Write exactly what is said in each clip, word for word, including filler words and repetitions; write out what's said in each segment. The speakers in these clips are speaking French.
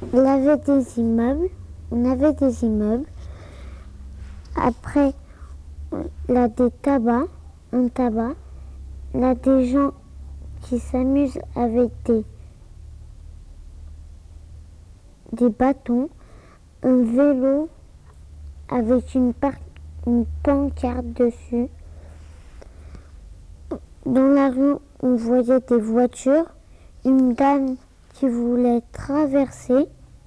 Il avait des immeubles, on avait des immeubles. Après, il a des tabacs, un tabac. Il a des gens qui s'amusent avec des, des bâtons, un vélo avec une, par- une pancarte dessus. Dans la rue, on voyait des voitures, une dame qui voulait traverser.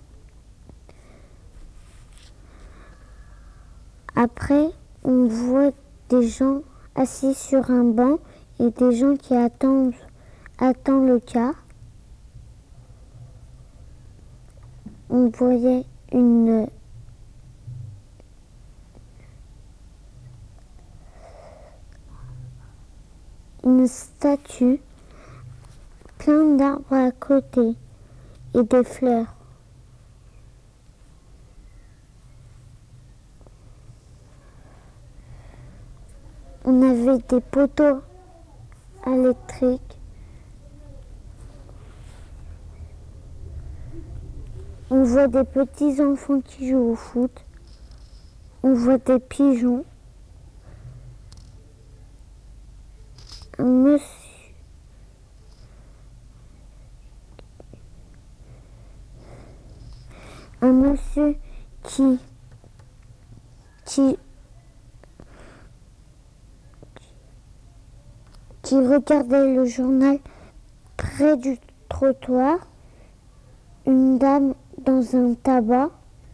Après, on voit des gens assis sur un banc et des gens qui attendent, attendent le car. On voyait une, une statue, plein d'arbres à côté et des fleurs. On avait des poteaux électriques. On voit des petits enfants qui jouent au foot. On voit des pigeons. Un monsieur, un monsieur qui, qui, qui regardait le journal près du trottoir. Une dame dans un tabac.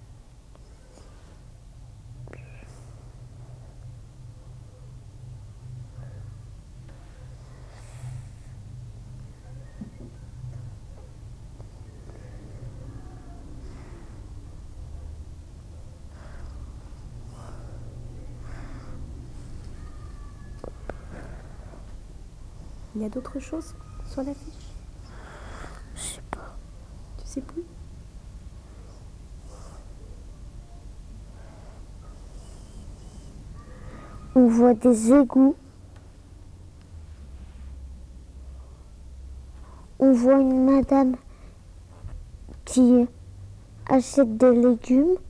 Il y a d'autres choses sur l'affiche? Je sais pas. Tu sais plus? On voit des égouts. On voit une madame qui achète des légumes.